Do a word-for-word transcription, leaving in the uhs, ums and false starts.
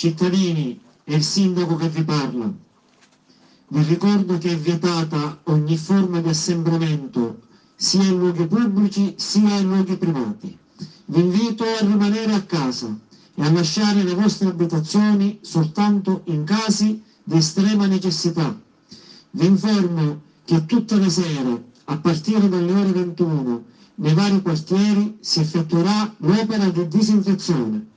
Cittadini, è il sindaco che vi parla. Vi ricordo che è vietata ogni forma di assembramento, sia in luoghi pubblici sia in luoghi privati. Vi invito a rimanere a casa e a lasciare le vostre abitazioni soltanto in casi di estrema necessità. Vi informo che tutte le sere, a partire dalle ore ventuno, nei vari quartieri si effettuerà l'opera di disinfezione.